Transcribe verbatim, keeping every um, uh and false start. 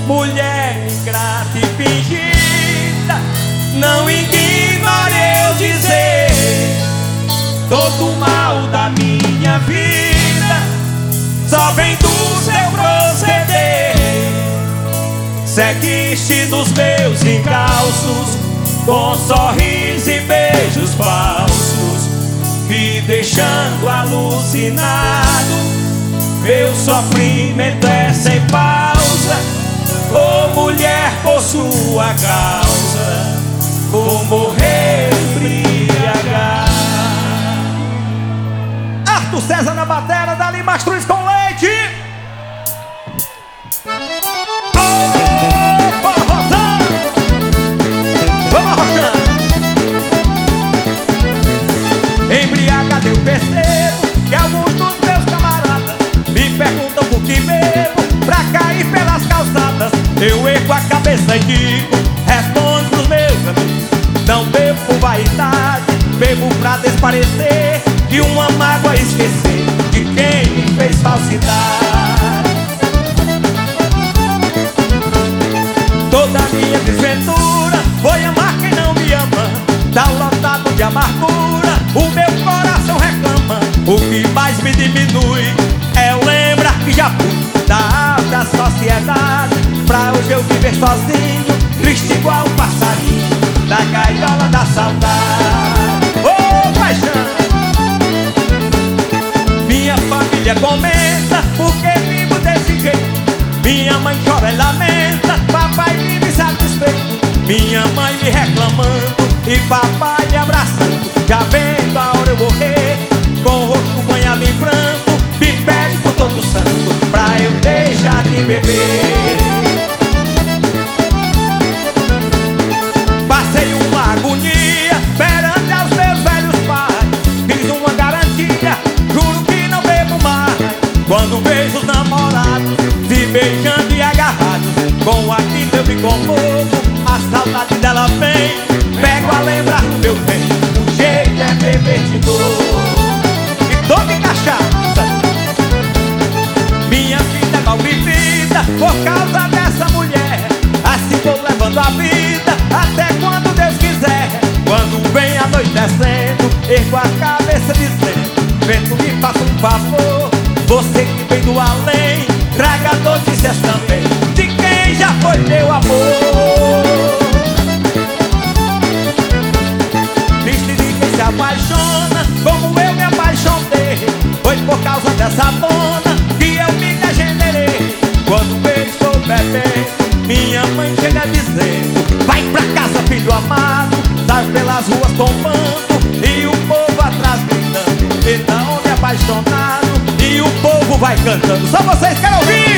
mulher ingrata e fingida, não ignore eu dizer todo o mal da minha vida só vem do seu proceder. Seguiste nos meus encalços com sorriso e beijos falsos, me deixando alucinado. Meu sofrimento é sem pausa. Ô mulher, por sua causa vou morrer embriagado. Arthur César na bateria, dali Mastruz com leite. Embriagado eu percebo que alguns dos meus camaradas me perguntam por que bebo, pra cair pelas calçadas. Eu ergo a cabeça e digo, respondo pros meus amigos, não bebo por vaidade, bebo pra desparecer de uma mágoa, esquecer de quem me fez falsidade. Toda minha desventura foi amar quem não me ama, tá lotado de amargura, o meu coração reclama. O que mais me diminui é eu lembrar que já fui da alta sociedade, pra hoje eu viver sozinho, triste igual um passarinho da gaiola da saudade. Ô oh, paixão! Minha família comenta porque vivo desse jeito, minha mãe chora e lamenta, papai vive insatisfeito. Minha mãe me reclamando e papai me abraçando, já vendo a hora eu morrer, com o rosto banhado em branco, me pede por todo santo pra eu deixar de beber. Passei uma agonia perante aos meus velhos pais, fiz uma garantia, juro que não bebo mais. Quando vejo os namorados se beijando e agarrados, com a quinta eu me comovo, a saudade dela vem, pego a lembrar do meu bem, o jeito é beber de novo e tome cachaça. Minha vida é mal vivida por causa dessa mulher, assim vou levando a vida até quando Deus quiser. Quando vem anoitecendo, ergo a cabeça dizendo, vento me faça um favor, você que vem do além, traga notícias também de quem já foi meu amor. Triste de quem se apaixona como eu me apaixonei, foi por causa dessa dona que eu me degenerei. Quando vejo estou bebendo, minha mãe chega dizendo, vai pra casa filho amado, sai pelas ruas tombando e o povo atrás gritando, então me apaixonado e o povo vai cantando. Só vocês querem ouvir?